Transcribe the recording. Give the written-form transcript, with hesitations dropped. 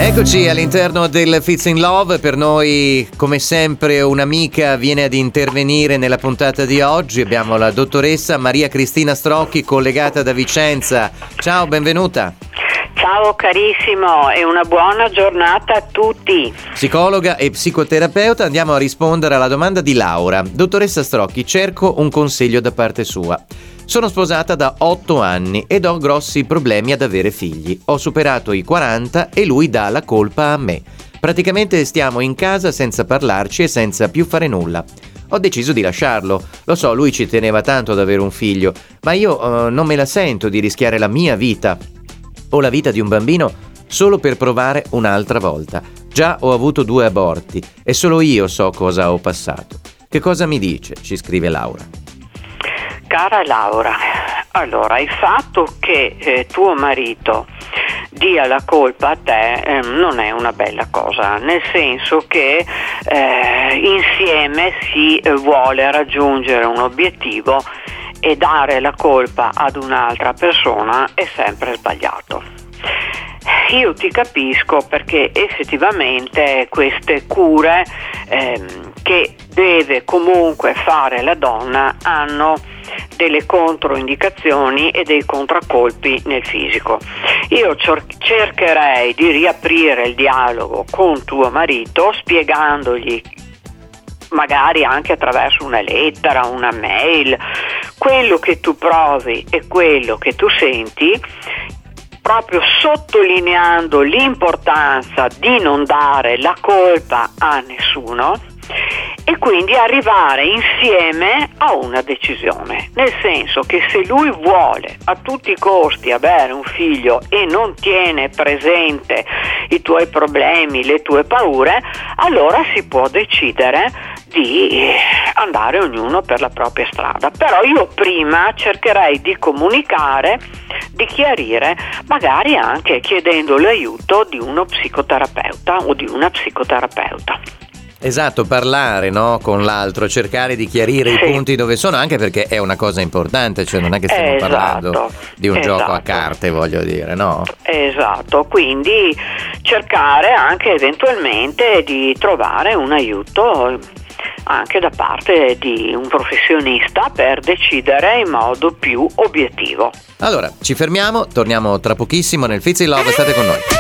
Eccoci all'interno del Fits in Love. Per noi, come sempre, un'amica viene ad intervenire nella puntata di oggi. Abbiamo la dottoressa Maria Cristina Strocchi, collegata da Vicenza. Ciao, benvenuta. Ciao carissimo e una buona giornata a tutti. Psicologa e psicoterapeuta, andiamo a rispondere alla domanda di Laura. Dottoressa Strocchi, cerco un consiglio da parte sua. Sono sposata da 8 anni ed ho grossi problemi ad avere figli. Ho superato i 40 e lui dà la colpa a me. Praticamente stiamo in casa senza parlarci e senza più fare nulla. Ho deciso di lasciarlo. Lo so, lui ci teneva tanto ad avere un figlio, ma io non me la sento di rischiare la mia vita o la vita di un bambino solo per provare un'altra volta. Già ho avuto 2 aborti e solo io so cosa ho passato. Che cosa mi dice? Ci scrive Laura. Cara Laura, allora il fatto che tuo marito dia la colpa a te non è una bella cosa, nel senso che insieme si vuole raggiungere un obiettivo e dare la colpa ad un'altra persona è sempre sbagliato. Io ti capisco perché effettivamente queste cure che deve comunque fare la donna hanno delle controindicazioni e dei contraccolpi nel fisico. Io cercherei di riaprire il dialogo con tuo marito spiegandogli, magari anche attraverso una lettera, una mail, quello che tu provi e quello che tu senti, proprio sottolineando l'importanza di non dare la colpa a nessuno e quindi arrivare insieme a una decisione, nel senso che se lui vuole a tutti i costi avere un figlio e non tiene presente i tuoi problemi, le tue paure, allora si può decidere di andare ognuno per la propria strada. Però io prima cercherei di comunicare, di chiarire, magari anche chiedendo l'aiuto di uno psicoterapeuta o di una psicoterapeuta. Esatto, parlare, no, con l'altro, cercare di chiarire i punti dove sono, anche perché è una cosa importante, cioè non è che stiamo parlando di un gioco a carte, voglio dire, no? Esatto, quindi cercare anche eventualmente di trovare un aiuto anche da parte di un professionista per decidere in modo più obiettivo. Allora, ci fermiamo, torniamo tra pochissimo nel Fits in Love, state con noi.